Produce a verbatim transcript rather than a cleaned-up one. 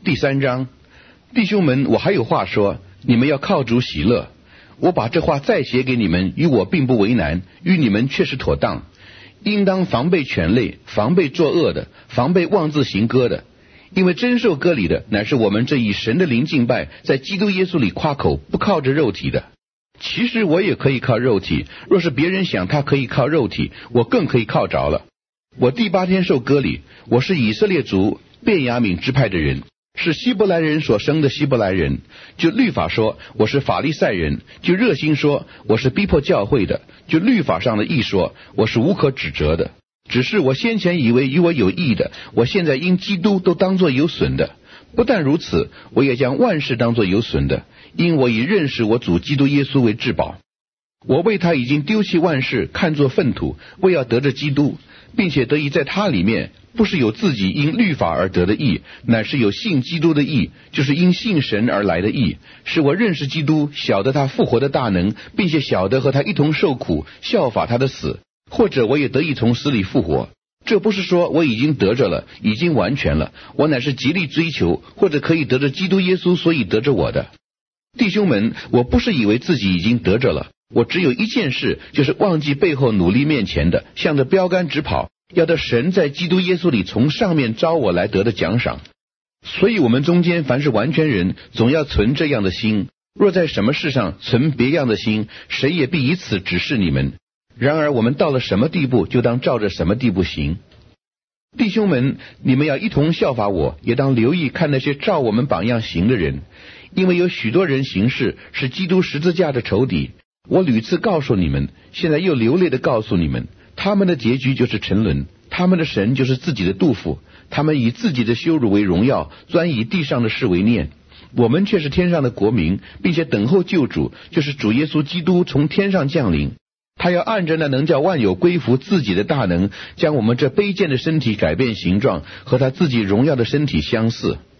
第三章，弟兄们，我还有话说，你们要靠主喜乐。我把这话再写给你们，与我并不为难，与你们却是妥当。应当防备犬类，防备作恶的，防备妄自行歌的。因为真受割礼的，乃是我们这以神的灵敬拜，在基督耶稣里夸口，不靠着肉体的。其实我也可以靠肉体，若是别人想他可以靠肉体，我更可以靠着了。我第八天受割礼，我是以色列族便雅悯支派的人，是希伯来人所生的希伯来人。就律法说，我是法利赛人；就热心说，我是逼迫教会的；就律法上的义说，我是无可指责的。只是我先前以为与我有益的，我现在因基督都当作有损的。不但如此，我也将万事当作有损的，因我以认识我主基督耶稣为至宝。我为他已经丢弃万事，看作粪土，为要得着基督，并且得以在他里面，不是有自己因律法而得的义，乃是有信基督的义，就是因信神而来的义。是我认识基督，晓得他复活的大能，并且晓得和他一同受苦，效法他的死，或者我也得以从死里复活。这不是说我已经得着了，已经完全了，我乃是极力追求，或者可以得着基督耶稣，所以得着我的。弟兄们，我不是以为自己已经得着了，我只有一件事，就是忘记背后努力面前的，向着标杆直跑，要得神在基督耶稣里从上面招我来得的奖赏。所以我们中间凡是完全人，总要存这样的心。若在什么事上存别样的心，谁也必以此指示你们。然而我们到了什么地步，就当照着什么地步行。弟兄们，你们要一同效法我，也当留意看那些照我们榜样行的人，因为有许多人行事是基督十字架的仇敌。我屡次告诉你们，现在又流泪的告诉你们，他们的结局就是沉沦，他们的神就是自己的肚腹，他们以自己的羞辱为荣耀，专以地上的事为念。我们却是天上的国民，并且等候救主，就是主耶稣基督从天上降临。他要按着那能叫万有归服自己的大能，将我们这卑贱的身体改变形状，和他自己荣耀的身体相似。